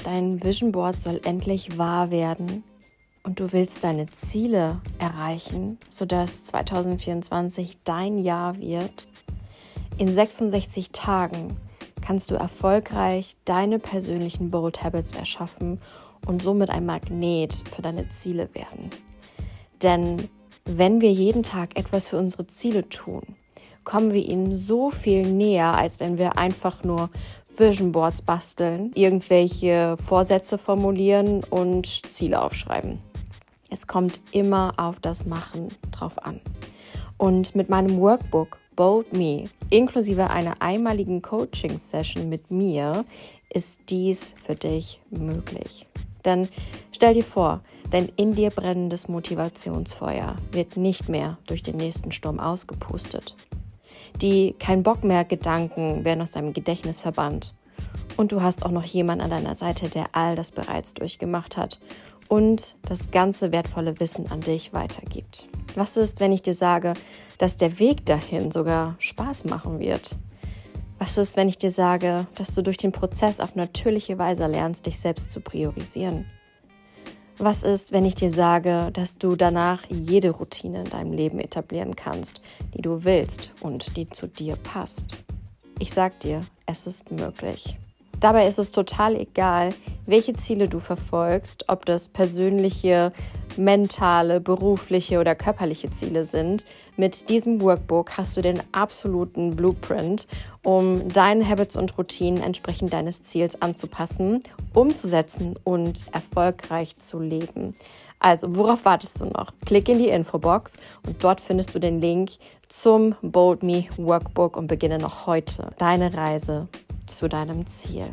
Dein Vision Board soll endlich wahr werden und du willst deine Ziele erreichen, sodass 2024 dein Jahr wird. In 66 Tagen kannst du erfolgreich deine persönlichen Bold Habits erschaffen und somit ein Magnet für deine Ziele werden. Denn wenn wir jeden Tag etwas für unsere Ziele tun, kommen wir ihnen so viel näher, als wenn wir einfach nur Vision Boards basteln, irgendwelche Vorsätze formulieren und Ziele aufschreiben. Es kommt immer auf das Machen drauf an. Und mit meinem Workbook Bold Me, inklusive einer einmaligen Coaching-Session mit mir, ist dies für dich möglich. Denn stell dir vor, dein in dir brennendes Motivationsfeuer wird nicht mehr durch den nächsten Sturm ausgepustet. Die Kein-Bock-mehr-Gedanken werden aus deinem Gedächtnis verbannt. Und du hast auch noch jemanden an deiner Seite, der all das bereits durchgemacht hat und das ganze wertvolle Wissen an dich weitergibt. Was ist, wenn ich dir sage, dass der Weg dahin sogar Spaß machen wird? Was ist, wenn ich dir sage, dass du durch den Prozess auf natürliche Weise lernst, dich selbst zu priorisieren? Was ist, wenn ich dir sage, dass du danach jede Routine in deinem Leben etablieren kannst, die du willst und die zu dir passt? Ich sag dir, es ist möglich. Dabei ist es total egal, welche Ziele du verfolgst, ob das persönliche, mentale, berufliche oder körperliche Ziele sind. Mit diesem Workbook hast du den absoluten Blueprint, um deine Habits und Routinen entsprechend deines Ziels anzupassen, umzusetzen und erfolgreich zu leben. Also, worauf wartest du noch? Klick in die Infobox und dort findest du den Link zum Bold Me Workbook und beginne noch heute deine Reise zu deinem Ziel.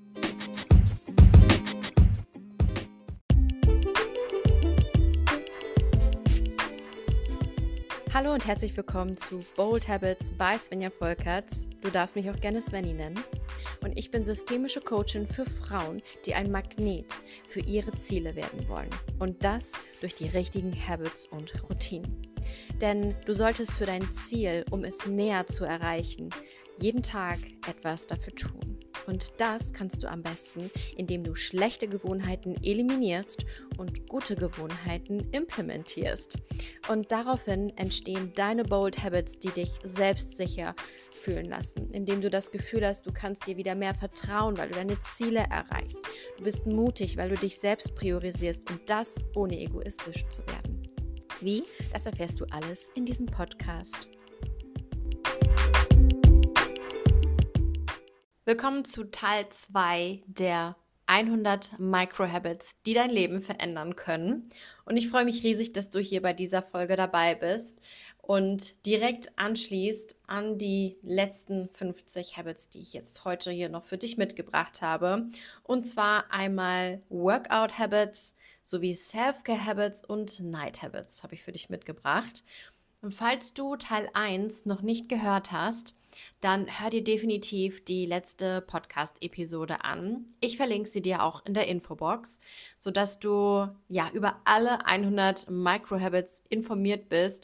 Hallo und herzlich willkommen zu Bold Habits by Svenja Volkert. Du darfst mich auch gerne Svenny nennen. Und ich bin systemische Coachin für Frauen, die ein Magnet für ihre Ziele werden wollen. Und das durch die richtigen Habits und Routinen. Denn du solltest für dein Ziel, um es näher zu erreichen, jeden Tag etwas dafür tun. Und das kannst du am besten, indem du schlechte Gewohnheiten eliminierst und gute Gewohnheiten implementierst. Und daraufhin entstehen deine Bold Habits, die dich selbstsicher fühlen lassen, indem du das Gefühl hast, du kannst dir wieder mehr vertrauen, weil du deine Ziele erreichst. Du bist mutig, weil du dich selbst priorisierst und das ohne egoistisch zu werden. Wie? Das erfährst du alles in diesem Podcast. Willkommen zu Teil 2 der 100 Micro-Habits, die dein Leben verändern können. Und ich freue mich riesig, dass du hier bei dieser Folge dabei bist und direkt anschließt an die letzten 50 Habits, die ich jetzt heute hier noch für dich mitgebracht habe. Und zwar einmal Workout-Habits sowie Self-Care-Habits und Night-Habits habe ich für dich mitgebracht. Und falls du Teil 1 noch nicht gehört hast, dann hör dir definitiv die letzte Podcast-Episode an. Ich verlinke sie dir auch in der Infobox, sodass du über alle 100 Micro-Habits informiert bist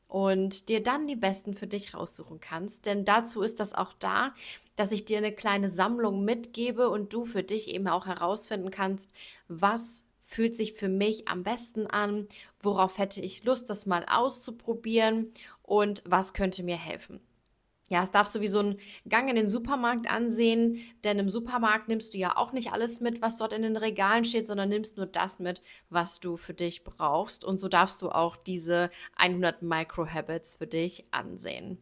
und dir dann die besten für dich raussuchen kannst. Denn dazu ist das auch da, dass ich dir eine kleine Sammlung mitgebe und du für dich eben auch herausfinden kannst, was fühlt sich für mich am besten an, worauf hätte ich Lust, das mal auszuprobieren und was könnte mir helfen. Ja, es darfst du wie so einen Gang in den Supermarkt ansehen, denn im Supermarkt nimmst du ja auch nicht alles mit, was dort in den Regalen steht, sondern nimmst nur das mit, was du für dich brauchst. Und so darfst du auch diese 100 Micro-Habits für dich ansehen.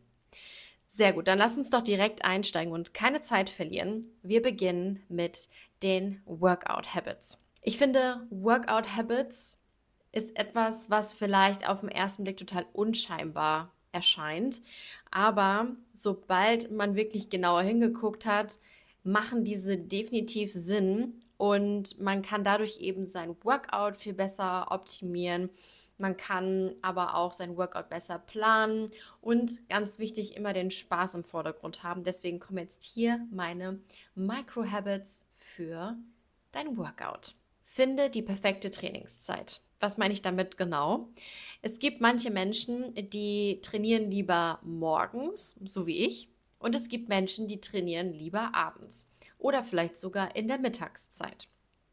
Sehr gut, dann lass uns doch direkt einsteigen und keine Zeit verlieren. Wir beginnen mit den Workout-Habits. Ich finde, Workout-Habits ist etwas, was vielleicht auf den ersten Blick total unscheinbar erscheint. Aber sobald man wirklich genauer hingeguckt hat, machen diese definitiv Sinn und man kann dadurch eben sein Workout viel besser optimieren. Man kann aber auch sein Workout besser planen und ganz wichtig, immer den Spaß im Vordergrund haben. Deswegen kommen jetzt hier meine Micro-Habits für dein Workout. Finde die perfekte Trainingszeit. Was meine ich damit genau? Es gibt manche Menschen, die trainieren lieber morgens, so wie ich. Und es gibt Menschen, die trainieren lieber abends oder vielleicht sogar in der Mittagszeit.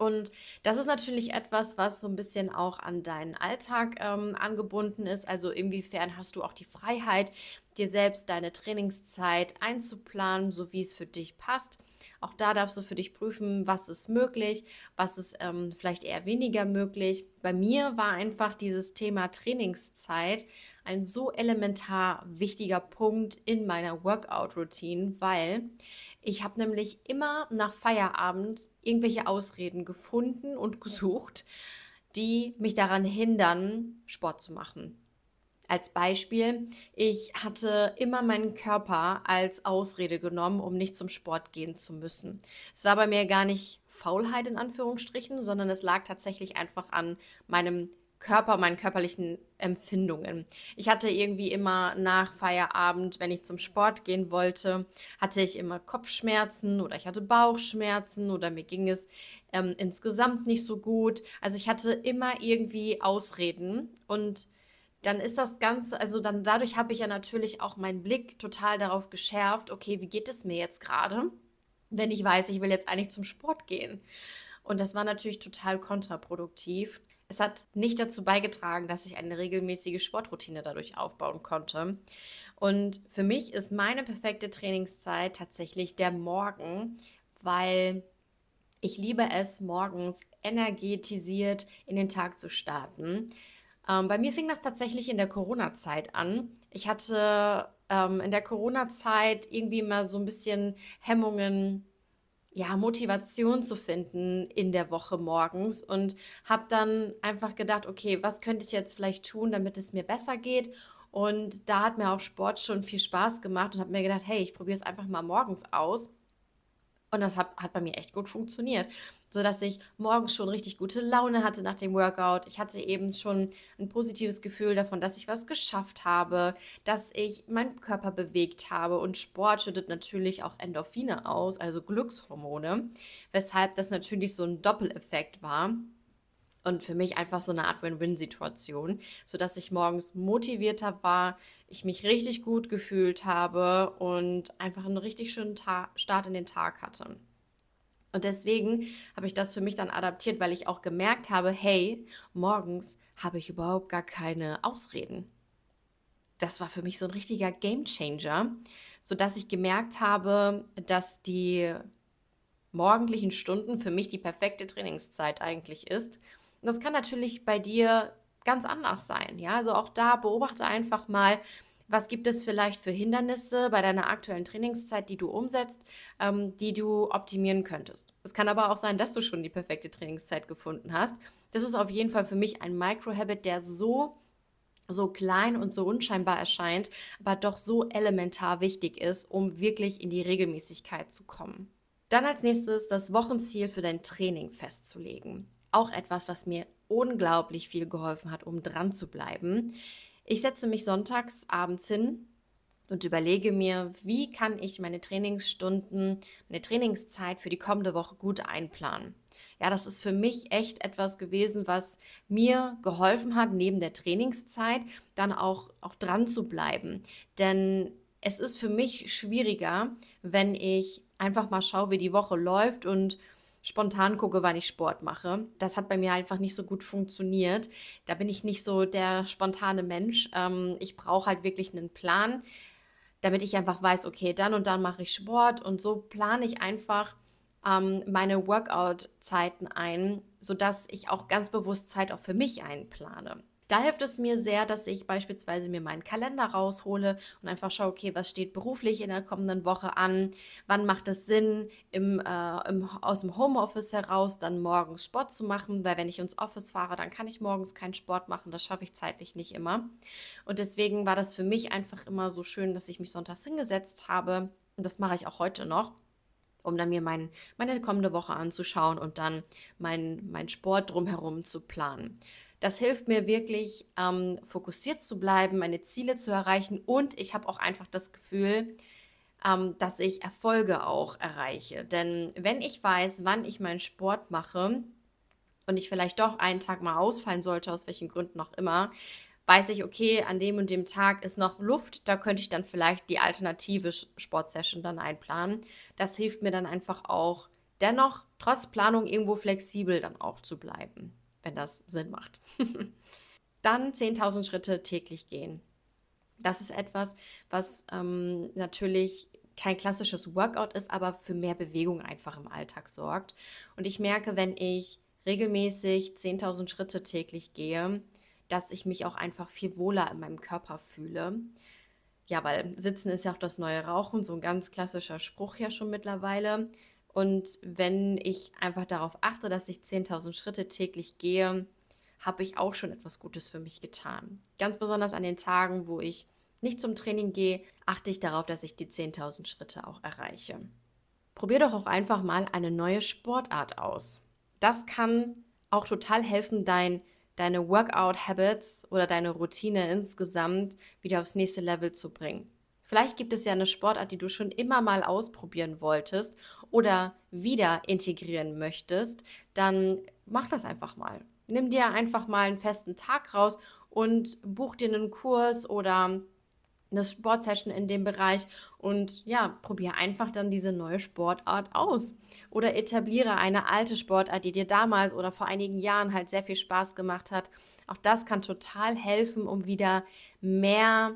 Und das ist natürlich etwas, was so ein bisschen auch an deinen Alltag angebunden ist. Also inwiefern hast du auch die Freiheit, dir selbst deine Trainingszeit einzuplanen, so wie es für dich passt. Auch da darfst du für dich prüfen, was ist möglich, was ist vielleicht eher weniger möglich. Bei mir war einfach dieses Thema Trainingszeit ein so elementar wichtiger Punkt in meiner Workout-Routine, weil ich habe nämlich immer nach Feierabend irgendwelche Ausreden gefunden und gesucht, die mich daran hindern, Sport zu machen. Als Beispiel, ich hatte immer meinen Körper als Ausrede genommen, um nicht zum Sport gehen zu müssen. Es war bei mir gar nicht Faulheit in Anführungsstrichen, sondern es lag tatsächlich einfach an meinem Körper, meinen körperlichen Empfindungen. Ich hatte irgendwie immer nach Feierabend, wenn ich zum Sport gehen wollte, hatte ich immer Kopfschmerzen oder ich hatte Bauchschmerzen oder mir ging es insgesamt nicht so gut. Also ich hatte immer irgendwie Ausreden und dann ist das Ganze, also dann dadurch habe ich ja natürlich auch meinen Blick total darauf geschärft, okay, wie geht es mir jetzt gerade, wenn ich weiß, ich will jetzt eigentlich zum Sport gehen. Und das war natürlich total kontraproduktiv. Es hat nicht dazu beigetragen, dass ich eine regelmäßige Sportroutine dadurch aufbauen konnte. Und für mich ist meine perfekte Trainingszeit tatsächlich der Morgen, weil ich liebe es, morgens energetisiert in den Tag zu starten. Bei mir fing das tatsächlich in der Corona-Zeit an. Ich hatte in der Corona-Zeit irgendwie immer so ein bisschen Hemmungen, ja, Motivation zu finden in der Woche morgens und habe dann einfach gedacht, okay, was könnte ich jetzt vielleicht tun, damit es mir besser geht? Und da hat mir auch Sport schon viel Spaß gemacht und habe mir gedacht, hey, ich probiere es einfach mal morgens aus. Und das hat bei mir echt gut funktioniert, sodass ich morgens schon richtig gute Laune hatte nach dem Workout. Ich hatte eben schon ein positives Gefühl davon, dass ich was geschafft habe, dass ich meinen Körper bewegt habe. Und Sport schüttet natürlich auch Endorphine aus, also Glückshormone, weshalb das natürlich so ein Doppeleffekt war. Und für mich einfach so eine Art Win-Win-Situation, sodass ich morgens motivierter war, ich mich richtig gut gefühlt habe und einfach einen richtig schönen Start in den Tag hatte. Und deswegen habe ich das für mich dann adaptiert, weil ich auch gemerkt habe, hey, morgens habe ich überhaupt gar keine Ausreden. Das war für mich so ein richtiger Gamechanger, sodass ich gemerkt habe, dass die morgendlichen Stunden für mich die perfekte Trainingszeit eigentlich ist. Und das kann natürlich bei dir ganz anders sein. Ja, also auch da beobachte einfach mal, was gibt es vielleicht für Hindernisse bei deiner aktuellen Trainingszeit, die du umsetzt, die du optimieren könntest. Es kann aber auch sein, dass du schon die perfekte Trainingszeit gefunden hast. Das ist auf jeden Fall für mich ein Microhabit, der so klein und so unscheinbar erscheint, aber doch so elementar wichtig ist, um wirklich in die Regelmäßigkeit zu kommen. Dann als nächstes das Wochenziel für dein Training festzulegen. Auch etwas, was mir unglaublich viel geholfen hat, um dran zu bleiben. Ich setze mich sonntags abends hin und überlege mir, wie kann ich meine Trainingsstunden, meine Trainingszeit für die kommende Woche gut einplanen. Ja, das ist für mich echt etwas gewesen, was mir geholfen hat, neben der Trainingszeit dann auch dran zu bleiben. Denn es ist für mich schwieriger, wenn ich einfach mal schaue, wie die Woche läuft und spontan gucke, wann ich Sport mache. Das hat bei mir einfach nicht so gut funktioniert. Da bin ich nicht so der spontane Mensch. Ich brauche halt wirklich einen Plan, damit ich einfach weiß, okay, dann und dann mache ich Sport und so plane ich einfach meine Workout-Zeiten ein, sodass ich auch ganz bewusst Zeit auch für mich einplane. Da hilft es mir sehr, dass ich beispielsweise mir meinen Kalender raushole und einfach schaue, okay, was steht beruflich in der kommenden Woche an, wann macht es Sinn, aus dem Homeoffice heraus dann morgens Sport zu machen, weil wenn ich ins Office fahre, dann kann ich morgens keinen Sport machen, das schaffe ich zeitlich nicht immer. Und deswegen war das für mich einfach immer so schön, dass ich mich sonntags hingesetzt habe und das mache ich auch heute noch, um dann mir meine kommende Woche anzuschauen und dann mein Sport drumherum zu planen. Das hilft mir wirklich, fokussiert zu bleiben, meine Ziele zu erreichen und ich habe auch einfach das Gefühl, dass ich Erfolge auch erreiche. Denn wenn ich weiß, wann ich meinen Sport mache und ich vielleicht doch einen Tag mal ausfallen sollte, aus welchen Gründen auch immer, weiß ich, okay, an dem und dem Tag ist noch Luft, da könnte ich dann vielleicht die alternative Sportsession dann einplanen. Das hilft mir dann einfach auch, dennoch trotz Planung irgendwo flexibel dann auch zu bleiben, wenn das Sinn macht. Dann 10.000 Schritte täglich gehen. Das ist etwas, was natürlich kein klassisches Workout ist, aber für mehr Bewegung einfach im Alltag sorgt. Und ich merke, wenn ich regelmäßig 10.000 Schritte täglich gehe, dass ich mich auch einfach viel wohler in meinem Körper fühle. Ja, weil Sitzen ist ja auch das neue Rauchen, so ein ganz klassischer Spruch ja schon mittlerweile. Und wenn ich einfach darauf achte, dass ich 10.000 Schritte täglich gehe, habe ich auch schon etwas Gutes für mich getan. Ganz besonders an den Tagen, wo ich nicht zum Training gehe, achte ich darauf, dass ich die 10.000 Schritte auch erreiche. Probier doch auch einfach mal eine neue Sportart aus. Das kann auch total helfen, deine Workout-Habits oder deine Routine insgesamt wieder aufs nächste Level zu bringen. Vielleicht gibt es ja eine Sportart, die du schon immer mal ausprobieren wolltest oder wieder integrieren möchtest, dann mach das einfach mal. Nimm dir einfach mal einen festen Tag raus und buch dir einen Kurs oder eine Sportsession in dem Bereich und ja, probier einfach dann diese neue Sportart aus. Oder etabliere eine alte Sportart, die dir damals oder vor einigen Jahren halt sehr viel Spaß gemacht hat. Auch das kann total helfen, um wieder mehr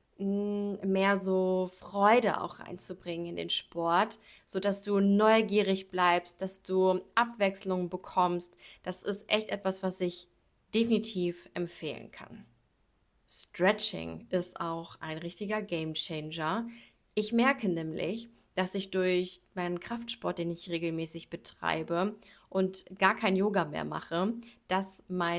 so Freude auch reinzubringen in den Sport, sodass du neugierig bleibst, dass du Abwechslung bekommst. Das ist echt etwas, was ich definitiv empfehlen kann. Stretching ist auch ein richtiger Gamechanger. Ich merke nämlich, dass ich durch meinen Kraftsport, den ich regelmäßig betreibe und gar kein Yoga mehr mache, dass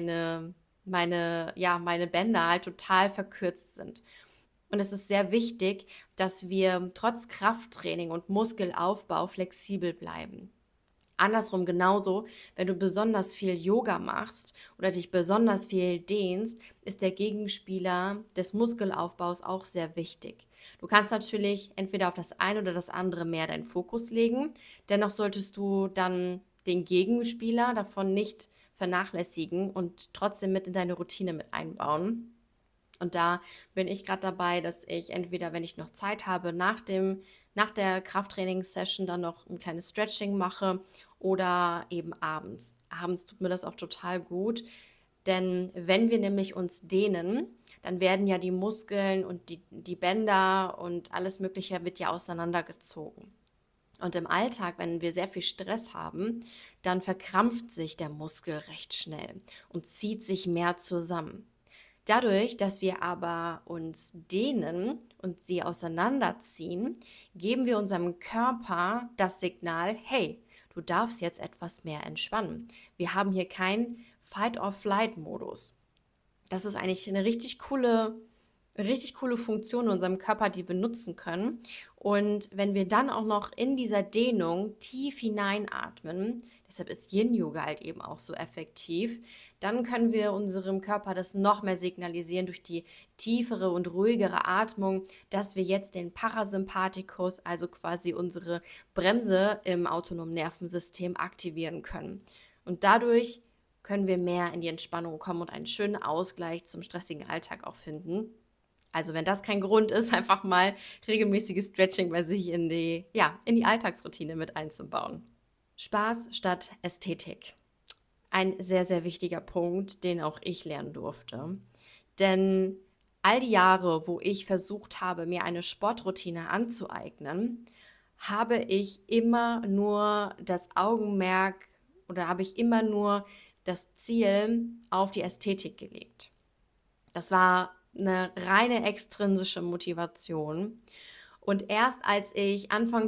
meine Bänder halt total verkürzt sind. Und es ist sehr wichtig, dass wir trotz Krafttraining und Muskelaufbau flexibel bleiben. Andersrum genauso, wenn du besonders viel Yoga machst oder dich besonders viel dehnst, ist der Gegenspieler des Muskelaufbaus auch sehr wichtig. Du kannst natürlich entweder auf das eine oder das andere mehr deinen Fokus legen. Dennoch solltest du dann den Gegenspieler davon nicht vernachlässigen und trotzdem mit in deine Routine mit einbauen. Und da bin ich gerade dabei, dass ich entweder, wenn ich noch Zeit habe, nach der Krafttrainingssession dann noch ein kleines Stretching mache oder eben abends. Abends tut mir das auch total gut, denn wenn wir nämlich uns dehnen, dann werden ja die Muskeln und die Bänder und alles Mögliche wird ja auseinandergezogen. Und im Alltag, wenn wir sehr viel Stress haben, dann verkrampft sich der Muskel recht schnell und zieht sich mehr zusammen. Dadurch, dass wir aber uns dehnen und sie auseinanderziehen, geben wir unserem Körper das Signal, hey, du darfst jetzt etwas mehr entspannen. Wir haben hier keinen Fight-or-Flight-Modus. Das ist eigentlich eine richtig coole Funktion in unserem Körper, die wir nutzen können. Und wenn wir dann auch noch in dieser Dehnung tief hineinatmen, deshalb ist Yin-Yoga halt eben auch so effektiv, dann können wir unserem Körper das noch mehr signalisieren durch die tiefere und ruhigere Atmung, dass wir jetzt den Parasympathikus, also quasi unsere Bremse im autonomen Nervensystem, aktivieren können. Und dadurch können wir mehr in die Entspannung kommen und einen schönen Ausgleich zum stressigen Alltag auch finden. Also wenn das kein Grund ist, einfach mal regelmäßiges Stretching bei sich in die Alltagsroutine mit einzubauen. Spaß statt Ästhetik. Ein sehr, sehr wichtiger Punkt, den auch ich lernen durfte. Denn all die Jahre, wo ich versucht habe, mir eine Sportroutine anzueignen, habe ich immer nur das Augenmerk oder habe ich immer nur das Ziel auf die Ästhetik gelegt. Das war eine reine extrinsische Motivation. Und erst als ich Anfang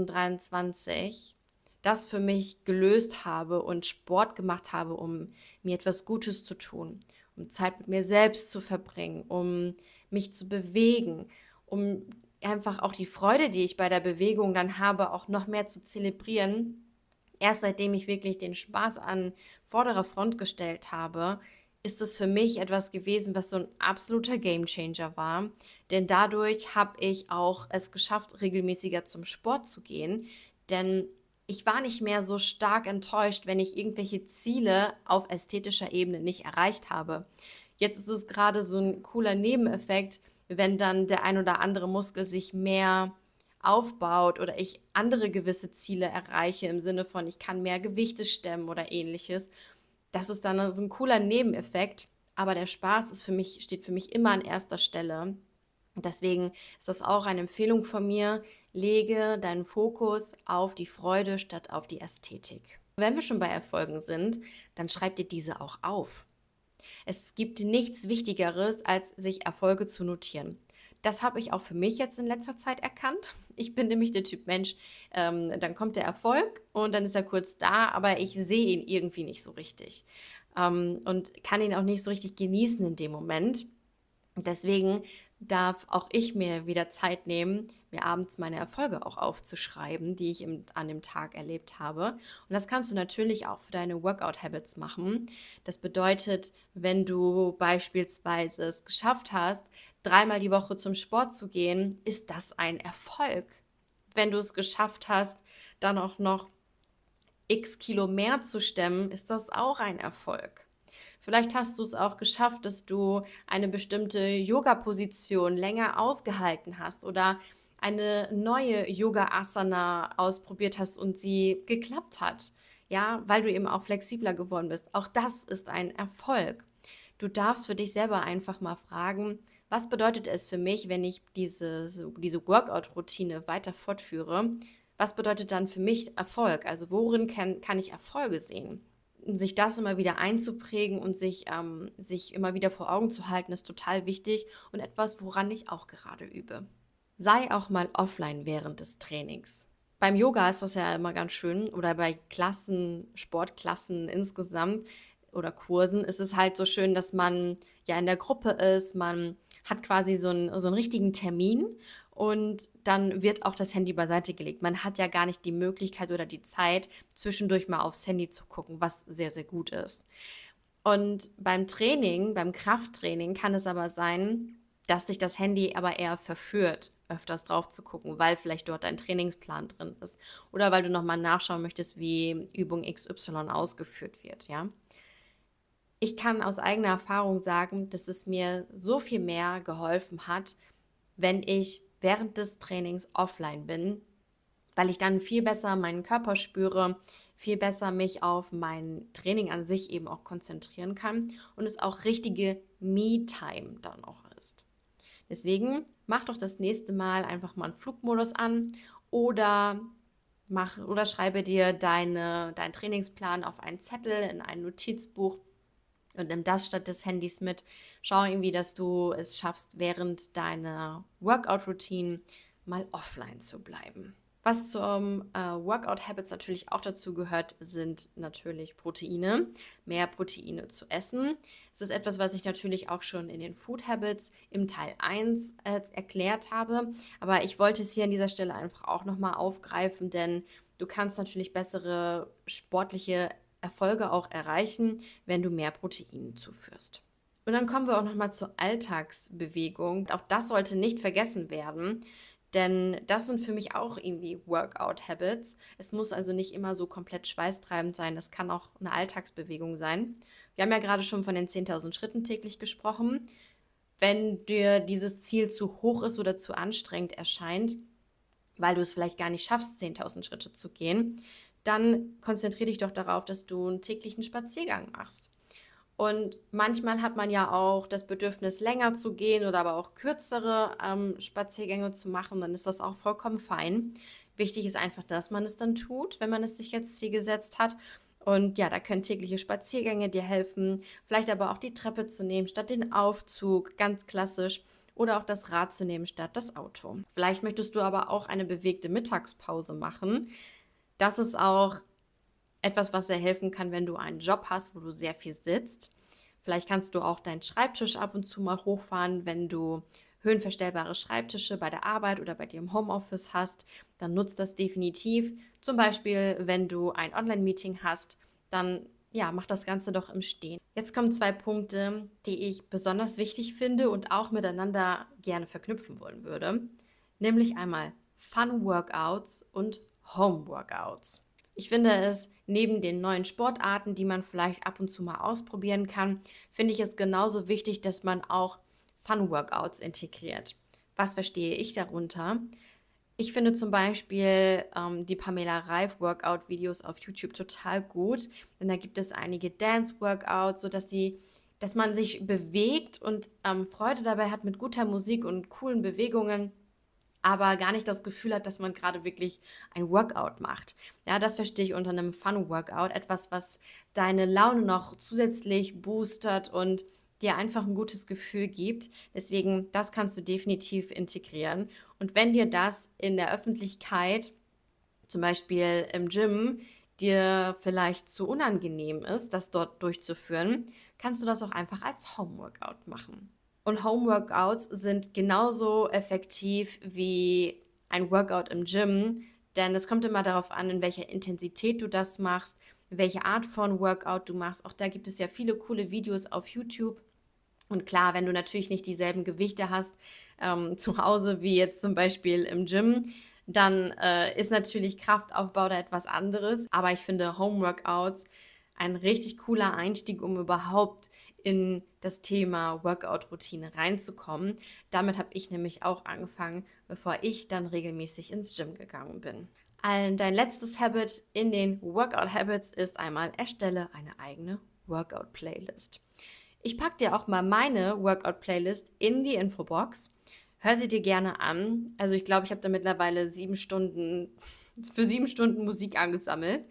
2023 das für mich gelöst habe und Sport gemacht habe, um mir etwas Gutes zu tun, um Zeit mit mir selbst zu verbringen, um mich zu bewegen, um einfach auch die Freude, die ich bei der Bewegung dann habe, auch noch mehr zu zelebrieren. Erst seitdem ich wirklich den Spaß an vorderer Front gestellt habe, ist es für mich etwas gewesen, was so ein absoluter Gamechanger war. Denn dadurch habe ich auch es geschafft, regelmäßiger zum Sport zu gehen. Denn ich war nicht mehr so stark enttäuscht, wenn ich irgendwelche Ziele auf ästhetischer Ebene nicht erreicht habe. Jetzt ist es gerade so ein cooler Nebeneffekt, wenn dann der ein oder andere Muskel sich mehr aufbaut oder ich andere gewisse Ziele erreiche im Sinne von, ich kann mehr Gewichte stemmen oder ähnliches. Das ist dann so ein cooler Nebeneffekt, aber der Spaß steht für mich immer an erster Stelle. Deswegen ist das auch eine Empfehlung von mir, lege deinen Fokus auf die Freude statt auf die Ästhetik. Wenn wir schon bei Erfolgen sind, dann schreib dir diese auch auf. Es gibt nichts Wichtigeres, als sich Erfolge zu notieren. Das habe ich auch für mich jetzt in letzter Zeit erkannt. Ich bin nämlich der Typ Mensch, dann kommt der Erfolg und dann ist er kurz da, aber ich sehe ihn irgendwie nicht so richtig und kann ihn auch nicht so richtig genießen in dem Moment. Deswegen darf auch ich mir wieder Zeit nehmen, mir abends meine Erfolge auch aufzuschreiben, die ich an dem Tag erlebt habe. Und das kannst du natürlich auch für deine Workout-Habits machen. Das bedeutet, wenn du beispielsweise es geschafft hast, 3-mal die Woche zum Sport zu gehen, ist das ein Erfolg. Wenn du es geschafft hast, dann auch noch x Kilo mehr zu stemmen, ist das auch ein Erfolg. Vielleicht hast du es auch geschafft, dass du eine bestimmte Yoga-Position länger ausgehalten hast oder eine neue Yoga-Asana ausprobiert hast und sie geklappt hat, ja, weil du eben auch flexibler geworden bist. Auch das ist ein Erfolg. Du darfst für dich selber einfach mal fragen, was bedeutet es für mich, wenn ich diese Workout-Routine weiter fortführe? Was bedeutet dann für mich Erfolg? Also worin kann ich Erfolge sehen? Sich das immer wieder einzuprägen und sich immer wieder vor Augen zu halten, ist total wichtig und etwas, woran ich auch gerade übe. Sei auch mal offline während des Trainings. Beim Yoga ist das ja immer ganz schön oder bei Sportklassen insgesamt oder Kursen ist es halt so schön, dass man ja in der Gruppe ist, man hat quasi so einen richtigen Termin und dann wird auch das Handy beiseite gelegt. Man hat ja gar nicht die Möglichkeit oder die Zeit, zwischendurch mal aufs Handy zu gucken, was sehr, sehr gut ist. Und beim Krafttraining kann es aber sein, dass dich das Handy aber eher verführt, öfters drauf zu gucken, weil vielleicht dort ein Trainingsplan drin ist oder weil du nochmal nachschauen möchtest, wie Übung XY ausgeführt wird, ja. Ich kann aus eigener Erfahrung sagen, dass es mir so viel mehr geholfen hat, wenn ich während des Trainings offline bin, weil ich dann viel besser meinen Körper spüre, viel besser mich auf mein Training an sich eben auch konzentrieren kann und es auch richtige Me-Time dann auch ist. Deswegen mach doch das nächste Mal einfach mal einen Flugmodus an oder schreibe dir deinen Trainingsplan auf einen Zettel in ein Notizbuch und nimm das statt des Handys mit. Schau irgendwie, dass du es schaffst, während deiner Workout-Routine mal offline zu bleiben. Was zum Workout-Habits natürlich auch dazu gehört, sind natürlich Proteine. Mehr Proteine zu essen. Das ist etwas, was ich natürlich auch schon in den Food Habits im Teil 1 erklärt habe. Aber ich wollte es hier an dieser Stelle einfach auch nochmal aufgreifen, denn du kannst natürlich bessere sportliche Erfolge auch erreichen, wenn du mehr Protein zuführst. Und dann kommen wir auch nochmal zur Alltagsbewegung. Auch das sollte nicht vergessen werden, denn das sind für mich auch irgendwie Workout-Habits. Es muss also nicht immer so komplett schweißtreibend sein. Das kann auch eine Alltagsbewegung sein. Wir haben ja gerade schon von den 10.000 Schritten täglich gesprochen. Wenn dir dieses Ziel zu hoch ist oder zu anstrengend erscheint, weil du es vielleicht gar nicht schaffst, 10.000 Schritte zu gehen, dann konzentriere dich doch darauf, dass du einen täglichen Spaziergang machst. Und manchmal hat man ja auch das Bedürfnis, länger zu gehen oder aber auch kürzere Spaziergänge zu machen. Dann ist das auch vollkommen fein. Wichtig ist einfach, dass man es dann tut, wenn man es sich als Ziel gesetzt hat. Und ja, da können tägliche Spaziergänge dir helfen. Vielleicht aber auch die Treppe zu nehmen statt den Aufzug, ganz klassisch. Oder auch das Rad zu nehmen statt das Auto. Vielleicht möchtest du aber auch eine bewegte Mittagspause machen. Das ist auch etwas, was sehr helfen kann, wenn du einen Job hast, wo du sehr viel sitzt. Vielleicht kannst du auch deinen Schreibtisch ab und zu mal hochfahren, wenn du höhenverstellbare Schreibtische bei der Arbeit oder bei dir im Homeoffice hast, dann nutzt das definitiv. Zum Beispiel, wenn du ein Online-Meeting hast, dann ja, mach das Ganze doch im Stehen. Jetzt kommen 2 Punkte, die ich besonders wichtig finde und auch miteinander gerne verknüpfen wollen würde. Nämlich einmal Fun Workouts und Home Workouts. Ich finde es, neben den neuen Sportarten, die man vielleicht ab und zu mal ausprobieren kann, finde ich es genauso wichtig, dass man auch Fun-Workouts integriert. Was verstehe ich darunter? Ich finde zum Beispiel die Pamela Reif Workout-Videos auf YouTube total gut, denn da gibt es einige Dance-Workouts, dass man sich bewegt und Freude dabei hat mit guter Musik und coolen Bewegungen, aber gar nicht das Gefühl hat, dass man gerade wirklich ein Workout macht. Ja, das verstehe ich unter einem Fun-Workout, etwas, was deine Laune noch zusätzlich boostert und dir einfach ein gutes Gefühl gibt. Deswegen, das kannst du definitiv integrieren. Und wenn dir das in der Öffentlichkeit, zum Beispiel im Gym, dir vielleicht zu unangenehm ist, das dort durchzuführen, kannst du das auch einfach als Home-Workout machen. Und Home-Workouts sind genauso effektiv wie ein Workout im Gym, denn es kommt immer darauf an, in welcher Intensität du das machst, welche Art von Workout du machst. Auch da gibt es ja viele coole Videos auf YouTube. Und klar, wenn du natürlich nicht dieselben Gewichte hast zu Hause wie jetzt zum Beispiel im Gym, dann ist natürlich Kraftaufbau da etwas anderes. Aber ich finde Home-Workouts ein richtig cooler Einstieg, um überhaupt in das Thema Workout-Routine reinzukommen. Damit habe ich nämlich auch angefangen, bevor ich dann regelmäßig ins Gym gegangen bin. Dein letztes Habit in den Workout-Habits ist einmal: erstelle eine eigene Workout-Playlist. Ich packe dir auch mal meine Workout-Playlist in die Infobox. Hör sie dir gerne an. Also ich glaube, ich habe da mittlerweile 7 Stunden, für 7 Stunden Musik angesammelt.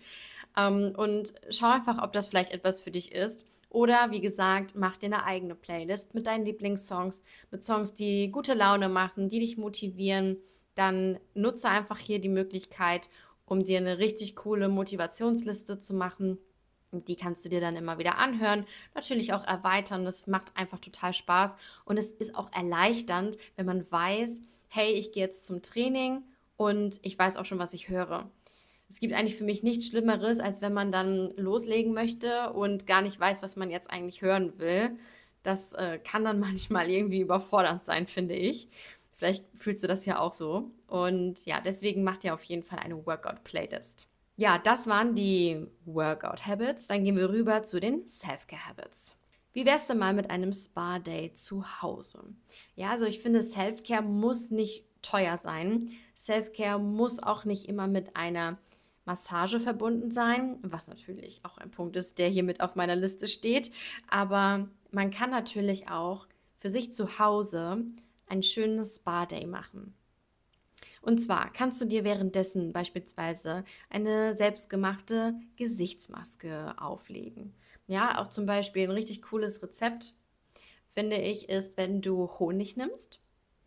Und schau einfach, ob das vielleicht etwas für dich ist. Oder wie gesagt, mach dir eine eigene Playlist mit deinen Lieblingssongs, mit Songs, die gute Laune machen, die dich motivieren. Dann nutze einfach hier die Möglichkeit, um dir eine richtig coole Motivationsliste zu machen. Und die kannst du dir dann immer wieder anhören, natürlich auch erweitern. Das macht einfach total Spaß und es ist auch erleichternd, wenn man weiß, hey, ich gehe jetzt zum Training und ich weiß auch schon, was ich höre. Es gibt eigentlich für mich nichts Schlimmeres, als wenn man dann loslegen möchte und gar nicht weiß, was man jetzt eigentlich hören will. Das kann dann manchmal irgendwie überfordernd sein, finde ich. Vielleicht fühlst du das ja auch so. Und ja, deswegen macht ihr auf jeden Fall eine Workout-Playlist. Ja, das waren die Workout-Habits. Dann gehen wir rüber zu den Self-Care-Habits. Wie wär's denn mal mit einem Spa-Day zu Hause? Ja, also ich finde, Self-Care muss nicht teuer sein. Self-Care muss auch nicht immer mit einer Massage verbunden sein, was natürlich auch ein Punkt ist, der hier mit auf meiner Liste steht. Aber man kann natürlich auch für sich zu Hause ein schönes Spa-Day machen. Und zwar kannst du dir währenddessen beispielsweise eine selbstgemachte Gesichtsmaske auflegen. Ja, auch zum Beispiel ein richtig cooles Rezept, finde ich, ist, wenn du Honig nimmst,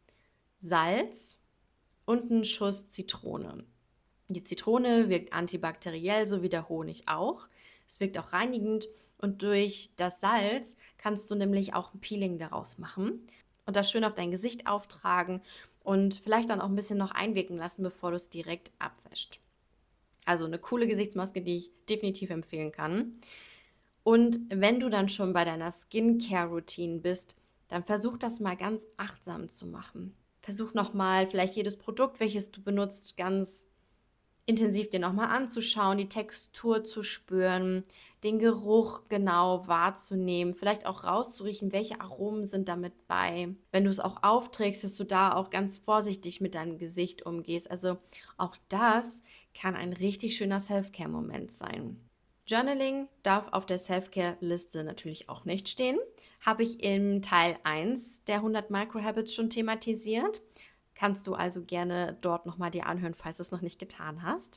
Salz und einen Schuss Zitrone. Die Zitrone wirkt antibakteriell, so wie der Honig auch. Es wirkt auch reinigend und durch das Salz kannst du nämlich auch ein Peeling daraus machen und das schön auf dein Gesicht auftragen und vielleicht dann auch ein bisschen noch einwirken lassen, bevor du es direkt abwäscht. Also eine coole Gesichtsmaske, die ich definitiv empfehlen kann. Und wenn du dann schon bei deiner Skincare-Routine bist, dann versuch das mal ganz achtsam zu machen. Versuch nochmal vielleicht jedes Produkt, welches du benutzt, ganz intensiv dir nochmal anzuschauen, die Textur zu spüren, den Geruch genau wahrzunehmen, vielleicht auch rauszuriechen, welche Aromen sind damit bei. Wenn du es auch aufträgst, dass du da auch ganz vorsichtig mit deinem Gesicht umgehst. Also auch das kann ein richtig schöner Self-Care-Moment sein. Journaling darf auf der Self-Care-Liste natürlich auch nicht stehen. Habe ich im Teil 1 der 100 Micro-Habits schon thematisiert. Kannst du also gerne dort nochmal dir anhören, falls du es noch nicht getan hast.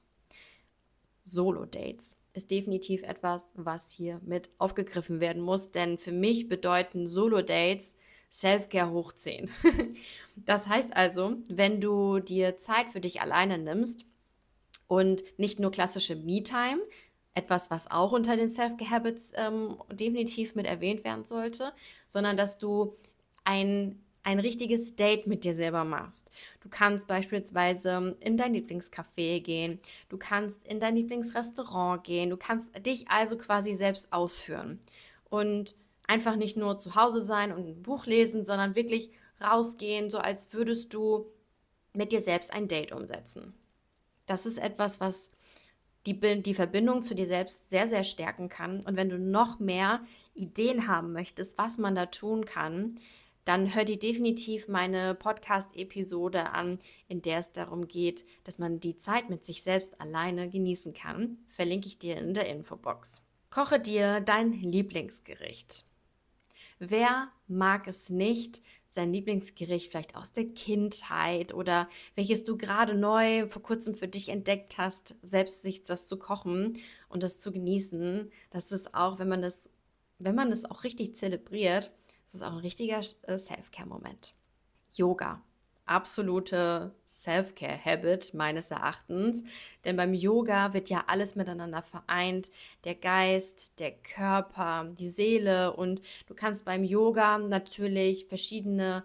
Solo-Dates ist definitiv etwas, was hier mit aufgegriffen werden muss, denn für mich bedeuten Solo-Dates Self-Care hoch 10. Das heißt also, wenn du dir Zeit für dich alleine nimmst und nicht nur klassische Me-Time, etwas, was auch unter den Self-Care-Habits definitiv mit erwähnt werden sollte, sondern dass du ein richtiges Date mit dir selber machst. Du kannst beispielsweise in dein Lieblingscafé gehen, du kannst in dein Lieblingsrestaurant gehen, du kannst dich also quasi selbst ausführen und einfach nicht nur zu Hause sein und ein Buch lesen, sondern wirklich rausgehen, so als würdest du mit dir selbst ein Date umsetzen. Das ist etwas, was die Verbindung zu dir selbst sehr, sehr stärken kann. Und wenn du noch mehr Ideen haben möchtest, was man da tun kann, dann hör dir definitiv meine Podcast-Episode an, in der es darum geht, dass man die Zeit mit sich selbst alleine genießen kann. Verlinke ich dir in der Infobox. Koche dir dein Lieblingsgericht. Wer mag es nicht, sein Lieblingsgericht vielleicht aus der Kindheit oder welches du gerade neu vor kurzem für dich entdeckt hast, selbst sich das zu kochen und das zu genießen? Das ist auch, wenn man das auch richtig zelebriert, das ist auch ein richtiger Self-Care-Moment. Yoga. Absolute Self-Care-Habit meines Erachtens. Denn beim Yoga wird ja alles miteinander vereint. Der Geist, der Körper, die Seele. Und du kannst beim Yoga natürlich verschiedene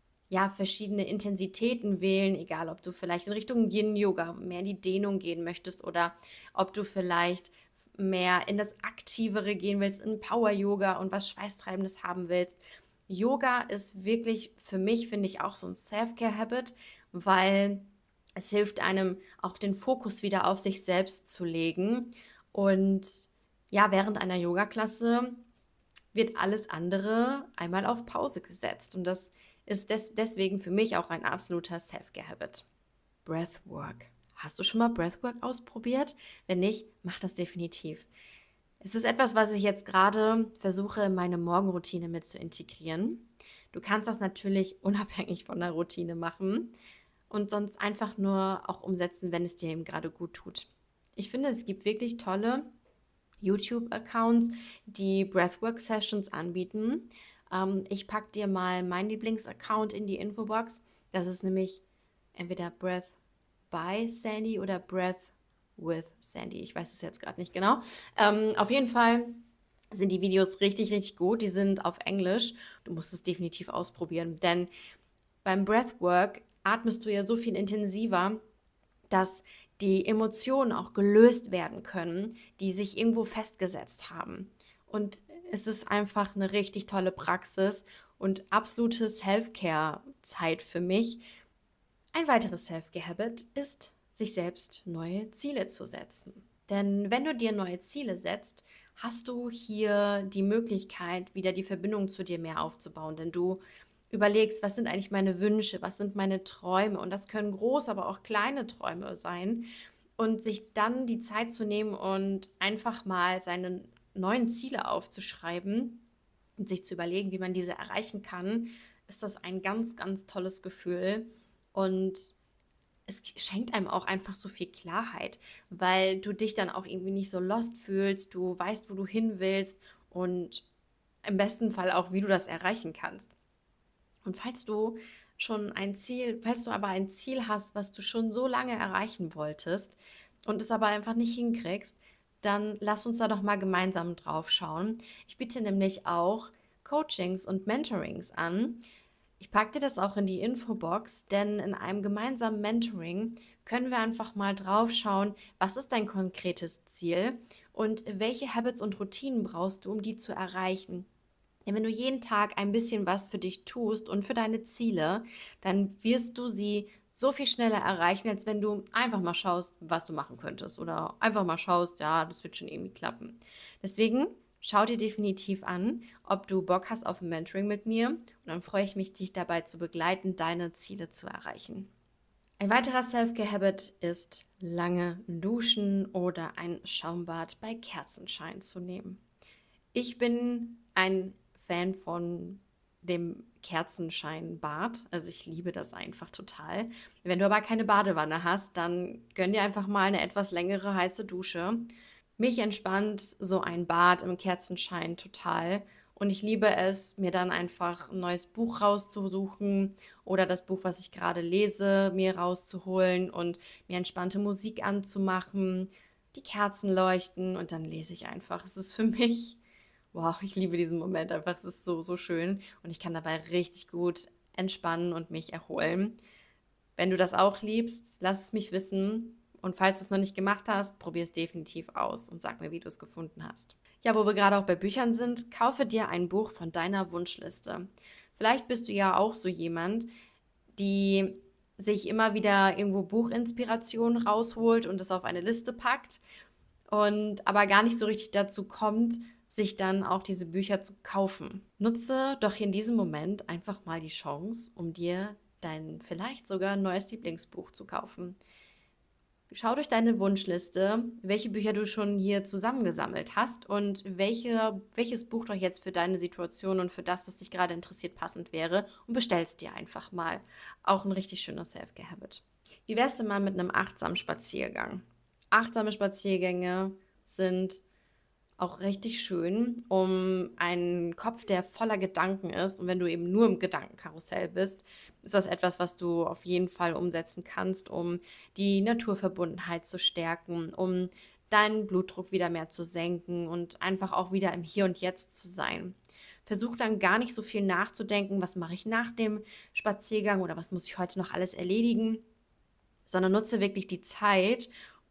Intensitäten wählen, egal ob du vielleicht in Richtung Yin-Yoga mehr in die Dehnung gehen möchtest oder ob du vielleicht mehr in das Aktivere gehen willst, in Power-Yoga und was Schweißtreibendes haben willst. Yoga ist wirklich für mich, finde ich, auch so ein Self-Care-Habit, weil es hilft einem auch den Fokus wieder auf sich selbst zu legen. Und ja, während einer Yoga-Klasse wird alles andere einmal auf Pause gesetzt. Und das ist deswegen für mich auch ein absoluter Self-Care-Habit. Breathwork. Hast du schon mal Breathwork ausprobiert? Wenn nicht, mach das definitiv. Es ist etwas, was ich jetzt gerade versuche, in meine Morgenroutine mit zu integrieren. Du kannst das natürlich unabhängig von der Routine machen und sonst einfach nur auch umsetzen, wenn es dir eben gerade gut tut. Ich finde, es gibt wirklich tolle YouTube-Accounts, die Breathwork-Sessions anbieten. Ich packe dir mal meinen Lieblingsaccount in die Infobox. Das ist nämlich entweder Breath by Sandy oder Breath with Sandy. Ich weiß es jetzt gerade nicht genau. Auf jeden Fall sind die Videos richtig, richtig gut. Die sind auf Englisch. Du musst es definitiv ausprobieren, denn beim Breathwork atmest du ja so viel intensiver, dass die Emotionen auch gelöst werden können, die sich irgendwo festgesetzt haben. Und es ist einfach eine richtig tolle Praxis und absolute Self-Care-Zeit für mich. Ein weiteres Self-Care-Habit ist, sich selbst neue Ziele zu setzen. Denn wenn du dir neue Ziele setzt, hast du hier die Möglichkeit, wieder die Verbindung zu dir mehr aufzubauen. Denn du überlegst, was sind eigentlich meine Wünsche, was sind meine Träume. Und das können große, aber auch kleine Träume sein. Und sich dann die Zeit zu nehmen und einfach mal seine neuen Ziele aufzuschreiben und sich zu überlegen, wie man diese erreichen kann, ist das ein ganz, ganz tolles Gefühl. Und es schenkt einem auch einfach so viel Klarheit, weil du dich dann auch irgendwie nicht so lost fühlst, du weißt, wo du hin willst und im besten Fall auch, wie du das erreichen kannst. Und falls du aber ein Ziel hast, was du schon so lange erreichen wolltest und es aber einfach nicht hinkriegst, dann lass uns da doch mal gemeinsam drauf schauen. Ich biete nämlich auch Coachings und Mentorings an. Ich packe dir das auch in die Infobox, denn in einem gemeinsamen Mentoring können wir einfach mal drauf schauen, was ist dein konkretes Ziel und welche Habits und Routinen brauchst du, um die zu erreichen. Denn wenn du jeden Tag ein bisschen was für dich tust und für deine Ziele, dann wirst du sie so viel schneller erreichen, als wenn du einfach mal schaust, was du machen könntest oder einfach mal schaust, ja, das wird schon irgendwie klappen. Deswegen schau dir definitiv an, ob du Bock hast auf ein Mentoring mit mir und dann freue ich mich, dich dabei zu begleiten, deine Ziele zu erreichen. Ein weiterer Self-Care-Habit ist lange duschen oder ein Schaumbad bei Kerzenschein zu nehmen. Ich bin ein Fan von dem Kerzenscheinbad. Also ich liebe das einfach total. Wenn du aber keine Badewanne hast, dann gönn dir einfach mal eine etwas längere heiße Dusche. Mich entspannt so ein Bad im Kerzenschein total. Und ich liebe es, mir dann einfach ein neues Buch rauszusuchen oder das Buch, was ich gerade lese, mir rauszuholen und mir entspannte Musik anzumachen, die Kerzen leuchten und dann lese ich einfach. Es ist für mich, wow, ich liebe diesen Moment einfach. Es ist so, so schön und ich kann dabei richtig gut entspannen und mich erholen. Wenn du das auch liebst, lass es mich wissen. Und falls du es noch nicht gemacht hast, probier es definitiv aus und sag mir, wie du es gefunden hast. Ja, wo wir gerade auch bei Büchern sind, kaufe dir ein Buch von deiner Wunschliste. Vielleicht bist du ja auch so jemand, die sich immer wieder irgendwo Buchinspirationen rausholt und es auf eine Liste packt und aber gar nicht so richtig dazu kommt, sich dann auch diese Bücher zu kaufen. Nutze doch in diesem Moment einfach mal die Chance, um dir dein vielleicht sogar neues Lieblingsbuch zu kaufen. Schau durch deine Wunschliste, welche Bücher du schon hier zusammengesammelt hast und welches Buch doch jetzt für deine Situation und für das, was dich gerade interessiert, passend wäre, und bestellst dir einfach mal. Auch ein richtig schöner Self-Care-Habit. Wie wär's denn mal mit einem achtsamen Spaziergang? Achtsame Spaziergänge sind auch richtig schön, um einen Kopf, der voller Gedanken ist. Und wenn du eben nur im Gedankenkarussell bist, ist das etwas, was du auf jeden Fall umsetzen kannst, um die Naturverbundenheit zu stärken, um deinen Blutdruck wieder mehr zu senken und einfach auch wieder im Hier und Jetzt zu sein. Versuch dann gar nicht so viel nachzudenken, was mache ich nach dem Spaziergang oder was muss ich heute noch alles erledigen, sondern nutze wirklich die Zeit,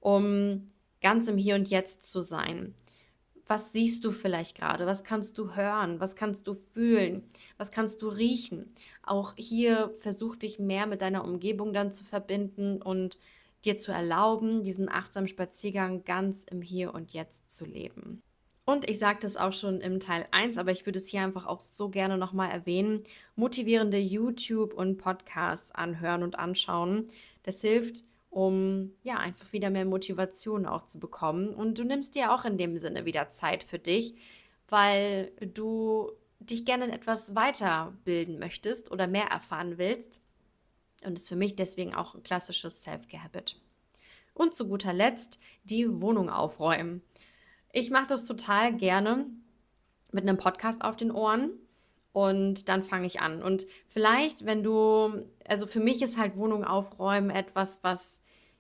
um ganz im Hier und Jetzt zu sein. Was siehst du vielleicht gerade? Was kannst du hören? Was kannst du fühlen? Was kannst du riechen? Auch hier versuch dich mehr mit deiner Umgebung dann zu verbinden und dir zu erlauben, diesen achtsamen Spaziergang ganz im Hier und Jetzt zu leben. Und ich sagte es auch schon im Teil 1, aber ich würde es hier einfach auch so gerne nochmal erwähnen, motivierende YouTube- und Podcasts anhören und anschauen. Das hilft, um ja einfach wieder mehr Motivation auch zu bekommen. Und du nimmst dir auch in dem Sinne wieder Zeit für dich, weil du dich gerne in etwas weiterbilden möchtest oder mehr erfahren willst. Und ist für mich deswegen auch ein klassisches Self-Care-Habit. Und zu guter Letzt die Wohnung aufräumen. Ich mache das total gerne mit einem Podcast auf den Ohren und dann fange ich an. Und vielleicht, also für mich ist halt Wohnung aufräumen etwas, was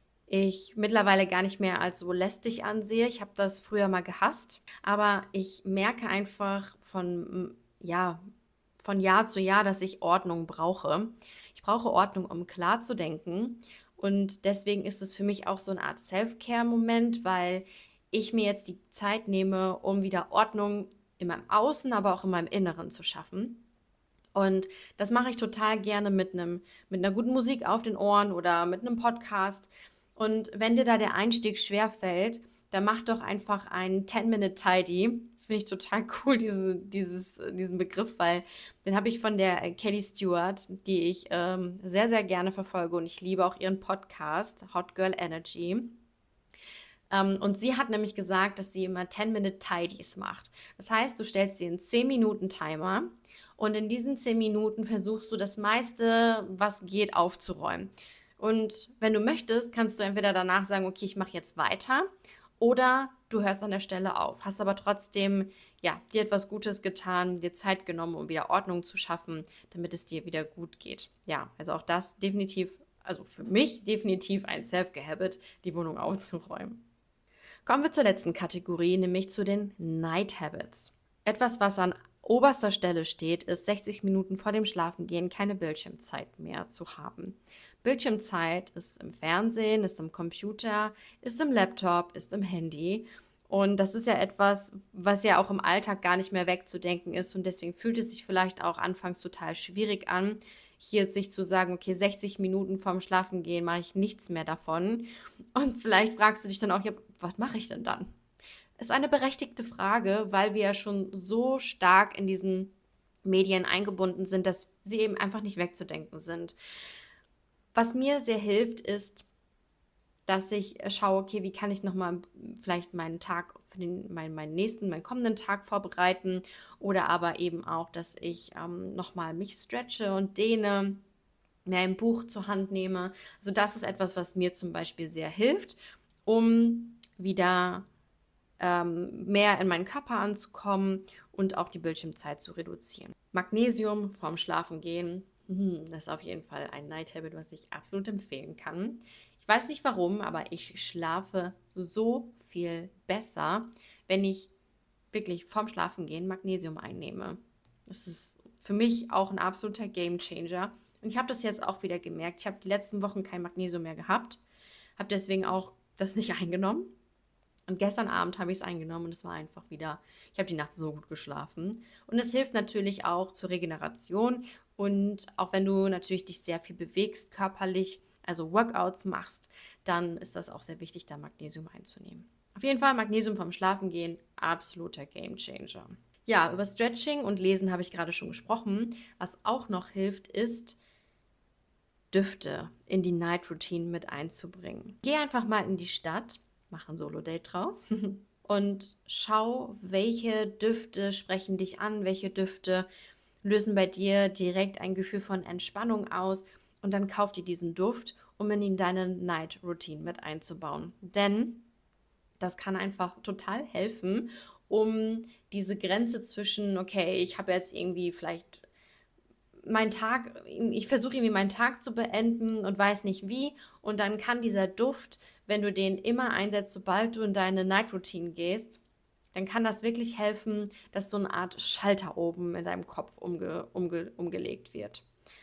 ich mittlerweile gar nicht mehr als so lästig ansehe. Ich habe das früher mal gehasst, aber ich merke einfach ja, von Jahr zu Jahr, dass ich Ordnung brauche. Ich brauche Ordnung, um klar zu denken. Und deswegen ist es für mich auch so eine Art Self-Care-Moment, weil ich mir jetzt die Zeit nehme, um wieder Ordnung in meinem Außen, aber auch in meinem Inneren zu schaffen. Und das mache ich total gerne mit einer guten Musik auf den Ohren oder mit einem Podcast. Und wenn dir da der Einstieg schwer fällt, dann mach doch einfach einen 10-Minute Tidy. Finde ich total cool, diesen Begriff, weil den habe ich von der Kelly Stewart, die ich sehr, sehr gerne verfolge. Und ich liebe auch ihren Podcast, Hot Girl Energy. Und sie hat nämlich gesagt, dass sie immer 10-Minute Tidies macht. Das heißt, du stellst dir einen 10-Minuten-Timer und in diesen 10 Minuten versuchst du das meiste, was geht, aufzuräumen. Und wenn du möchtest, kannst du entweder danach sagen, okay, ich mache jetzt weiter, oder du hörst an der Stelle auf, hast aber trotzdem ja, dir etwas Gutes getan, dir Zeit genommen, um wieder Ordnung zu schaffen, damit es dir wieder gut geht. Ja, also auch das definitiv, also für mich definitiv ein Self-Care-Habit, die Wohnung aufzuräumen. Kommen wir zur letzten Kategorie, nämlich zu den Night Habits. Etwas, was an oberster Stelle steht, ist 60 Minuten vor dem Schlafengehen keine Bildschirmzeit mehr zu haben. Bildschirmzeit ist im Fernsehen, ist im Computer, ist im Laptop, ist im Handy. Und das ist ja etwas, was ja auch im Alltag gar nicht mehr wegzudenken ist. Und deswegen fühlt es sich vielleicht auch anfangs total schwierig an, hier sich zu sagen, okay, 60 Minuten vorm Schlafengehen mache ich nichts mehr davon. Und vielleicht fragst du dich dann auch, ja, was mache ich denn dann? Ist eine berechtigte Frage, weil wir ja schon so stark in diesen Medien eingebunden sind, dass sie eben einfach nicht wegzudenken sind. Was mir sehr hilft, ist, dass ich schaue, okay, wie kann ich nochmal vielleicht meinen Tag für meinen kommenden Tag vorbereiten, oder aber eben auch, dass ich nochmal mich stretche und dehne, mir ein Buch zur Hand nehme. Also das ist etwas, was mir zum Beispiel sehr hilft, um wieder mehr in meinen Körper anzukommen und auch die Bildschirmzeit zu reduzieren. Magnesium vorm Schlafengehen, das ist auf jeden Fall ein Night Habit, was ich absolut empfehlen kann. Ich weiß nicht warum, aber ich schlafe so viel besser, wenn ich wirklich vorm Schlafengehen Magnesium einnehme. Das ist für mich auch ein absoluter Gamechanger. Und ich habe das jetzt auch wieder gemerkt. Ich habe die letzten Wochen kein Magnesium mehr gehabt, habe deswegen auch das nicht eingenommen. Und gestern Abend habe ich es eingenommen und es war einfach wieder, ich habe die Nacht so gut geschlafen. Und es hilft natürlich auch zur Regeneration. Und auch wenn du natürlich dich sehr viel bewegst, körperlich, also Workouts machst, dann ist das auch sehr wichtig, da Magnesium einzunehmen. Auf jeden Fall Magnesium vom Schlafengehen, absoluter Gamechanger. Ja, über Stretching und Lesen habe ich gerade schon gesprochen. Was auch noch hilft, ist, Düfte in die Night Routine mit einzubringen. Geh einfach mal in die Stadt, mach ein Solo-Date draus und schau, welche Düfte sprechen dich an, welche Düfte lösen bei dir direkt ein Gefühl von Entspannung aus, und dann kauf dir diesen Duft, um ihn in deine Night Routine mit einzubauen. Denn das kann einfach total helfen, um diese Grenze zwischen, okay, ich habe jetzt irgendwie vielleicht meinen Tag, ich versuche irgendwie meinen Tag zu beenden und weiß nicht wie, und dann kann dieser Duft, wenn du den immer einsetzt, sobald du in deine Night Routine gehst, dann kann das wirklich helfen, dass so eine Art Schalter oben in deinem Kopf umgelegt wird.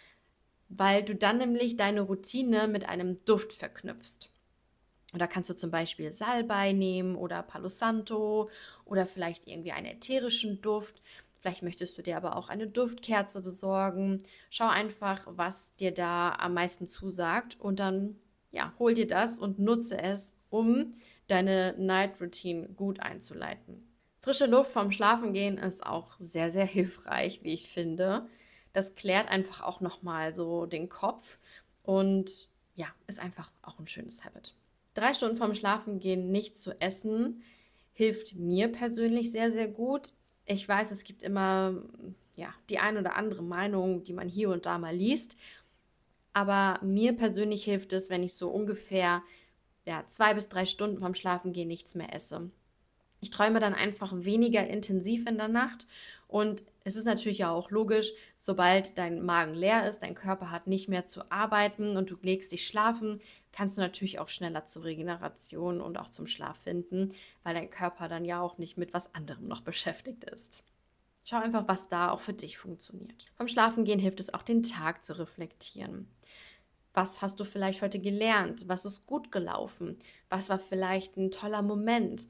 Weil du dann nämlich deine Routine mit einem Duft verknüpfst. Und da kannst du zum Beispiel Salbei nehmen oder Palo Santo oder vielleicht irgendwie einen ätherischen Duft. Vielleicht möchtest du dir aber auch eine Duftkerze besorgen. Schau einfach, was dir da am meisten zusagt, und dann ja, hol dir das und nutze es, um deine Night Routine gut einzuleiten. Frische Luft vorm Schlafengehen ist auch sehr, sehr hilfreich, wie ich finde. Das klärt einfach auch nochmal so den Kopf und ja, ist einfach auch ein schönes Habit. 3 Stunden vorm Schlafengehen nichts zu essen hilft mir persönlich sehr, sehr gut. Ich weiß, es gibt immer ja, die ein oder andere Meinung, die man hier und da mal liest. Aber mir persönlich hilft es, wenn ich so ungefähr 2 bis 3 Stunden vorm Schlafengehen nichts mehr esse. Ich träume dann einfach weniger intensiv in der Nacht, und es ist natürlich ja auch logisch, sobald dein Magen leer ist, dein Körper hat nicht mehr zu arbeiten und du legst dich schlafen, kannst du natürlich auch schneller zur Regeneration und auch zum Schlaf finden, weil dein Körper dann ja auch nicht mit was anderem noch beschäftigt ist. Schau einfach, was da auch für dich funktioniert. Beim Schlafengehen hilft es auch, den Tag zu reflektieren. Was hast du vielleicht heute gelernt? Was ist gut gelaufen? Was war vielleicht ein toller Moment?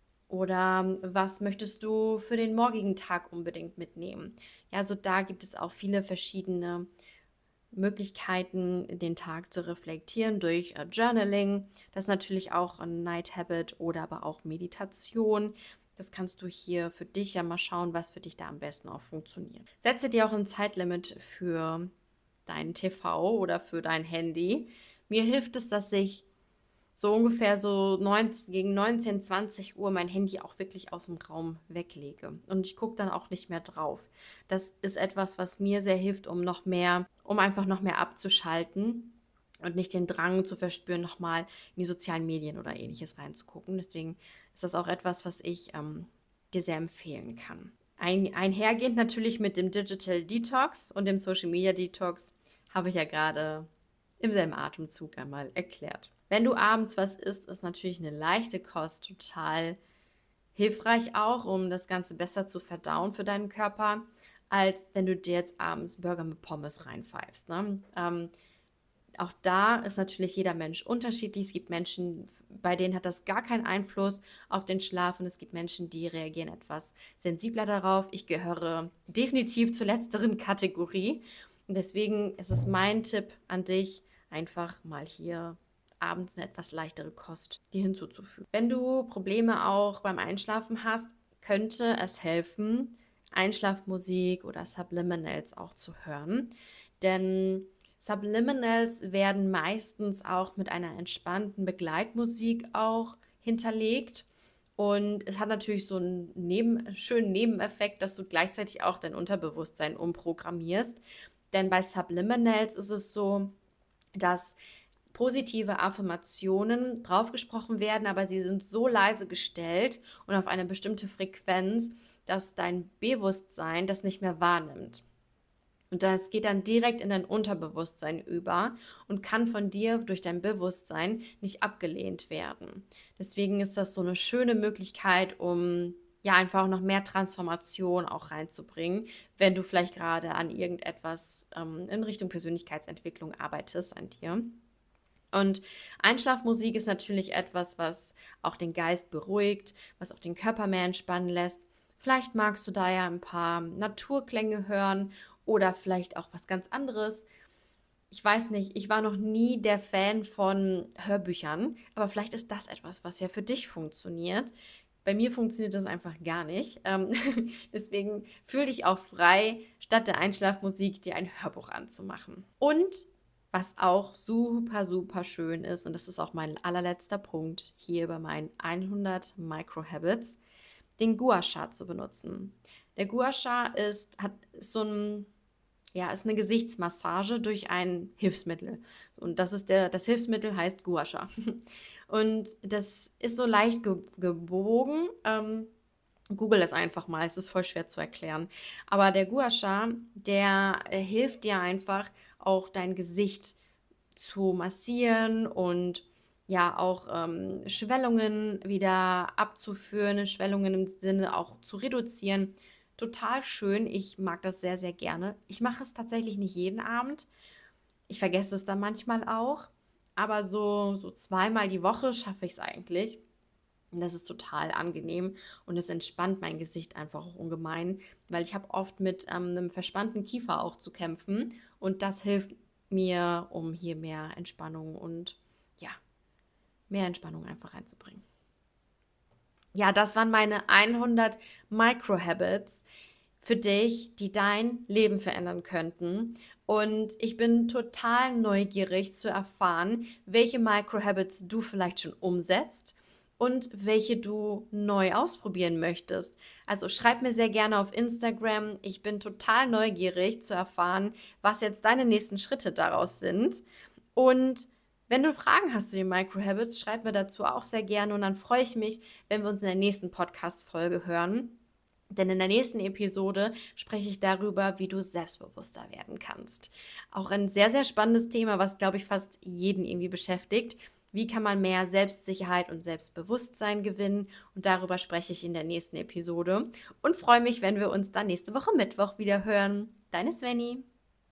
Oder was möchtest du für den morgigen Tag unbedingt mitnehmen? Ja, also da gibt es auch viele verschiedene Möglichkeiten, den Tag zu reflektieren durch Journaling. Das ist natürlich auch ein Night Habit oder aber auch Meditation. Das kannst du hier für dich ja mal schauen, was für dich da am besten auch funktioniert. Setze dir auch ein Zeitlimit für dein TV oder für dein Handy. Mir hilft es, dass ich so ungefähr gegen 19, 20 Uhr mein Handy auch wirklich aus dem Raum weglege. Und ich gucke dann auch nicht mehr drauf. Das ist etwas, was mir sehr hilft, um einfach noch mehr abzuschalten und nicht den Drang zu verspüren, nochmal in die sozialen Medien oder ähnliches reinzugucken. Deswegen ist das auch etwas, was ich dir sehr empfehlen kann. Einhergehend natürlich mit dem Digital Detox und dem Social Media Detox habe ich ja gerade im selben Atemzug einmal erklärt. Wenn du abends was isst, ist natürlich eine leichte Kost total hilfreich auch, um das Ganze besser zu verdauen für deinen Körper, als wenn du dir jetzt abends Burger mit Pommes reinpfeifst. Ne? Auch da ist natürlich jeder Mensch unterschiedlich. Es gibt Menschen, bei denen hat das gar keinen Einfluss auf den Schlaf, und es gibt Menschen, die reagieren etwas sensibler darauf. Ich gehöre definitiv zur letzteren Kategorie, und deswegen ist es mein Tipp an dich, einfach mal hier abends eine etwas leichtere Kost dir hinzuzufügen. Wenn du Probleme auch beim Einschlafen hast, könnte es helfen, Einschlafmusik oder Subliminals auch zu hören. Denn Subliminals werden meistens auch mit einer entspannten Begleitmusik auch hinterlegt. Und es hat natürlich so einen schönen Nebeneffekt, dass du gleichzeitig auch dein Unterbewusstsein umprogrammierst. Denn bei Subliminals ist es so, dass positive Affirmationen draufgesprochen werden, aber sie sind so leise gestellt und auf eine bestimmte Frequenz, dass dein Bewusstsein das nicht mehr wahrnimmt. Und das geht dann direkt in dein Unterbewusstsein über und kann von dir durch dein Bewusstsein nicht abgelehnt werden. Deswegen ist das so eine schöne Möglichkeit, um ja einfach auch noch mehr Transformation auch reinzubringen, wenn du vielleicht gerade an irgendetwas in Richtung Persönlichkeitsentwicklung arbeitest an dir. Und Einschlafmusik ist natürlich etwas, was auch den Geist beruhigt, was auch den Körper mehr entspannen lässt. Vielleicht magst du da ja ein paar Naturklänge hören oder vielleicht auch was ganz anderes. Ich weiß nicht, ich war noch nie der Fan von Hörbüchern, aber vielleicht ist das etwas, was ja für dich funktioniert. Bei mir funktioniert das einfach gar nicht. Deswegen fühl dich auch frei, statt der Einschlafmusik dir ein Hörbuch anzumachen. Und was auch super, super schön ist, und das ist auch mein allerletzter Punkt hier bei meinen 100 Microhabits, den Gua Sha zu benutzen. Der Gua Sha ist so ein, ja, ist eine Gesichtsmassage durch ein Hilfsmittel. Und das Hilfsmittel heißt Gua Sha. Und das ist so leicht gebogen. Google es einfach mal, es ist voll schwer zu erklären. Aber der Gua Sha, der hilft dir einfach, auch dein Gesicht zu massieren und ja auch Schwellungen wieder abzuführen, Schwellungen im Sinne auch zu reduzieren. Total schön. Ich mag das sehr, sehr gerne. Ich mache es tatsächlich nicht jeden Abend. Ich vergesse es dann manchmal auch. Aber so zweimal die Woche schaffe ich es eigentlich. Und das ist total angenehm und es entspannt mein Gesicht einfach auch ungemein, weil ich habe oft mit einem verspannten Kiefer auch zu kämpfen und das hilft mir, um hier mehr Entspannung und ja, mehr Entspannung einfach reinzubringen. Ja, das waren meine 100 Micro-Habits für dich, die dein Leben verändern könnten. Und ich bin total neugierig zu erfahren, welche Micro-Habits du vielleicht schon umsetzt und welche du neu ausprobieren möchtest. Also schreib mir sehr gerne auf Instagram. Ich bin total neugierig zu erfahren, was jetzt deine nächsten Schritte daraus sind. Und wenn du Fragen hast zu den Microhabits, schreib mir dazu auch sehr gerne und dann freue ich mich, wenn wir uns in der nächsten Podcast-Folge hören. Denn in der nächsten Episode spreche ich darüber, wie du selbstbewusster werden kannst. Auch ein sehr, sehr spannendes Thema, was, glaube ich, fast jeden irgendwie beschäftigt. Wie kann man mehr Selbstsicherheit und Selbstbewusstsein gewinnen? Und darüber spreche ich in der nächsten Episode. Und freue mich, wenn wir uns dann nächste Woche Mittwoch wieder hören. Deine Svenny.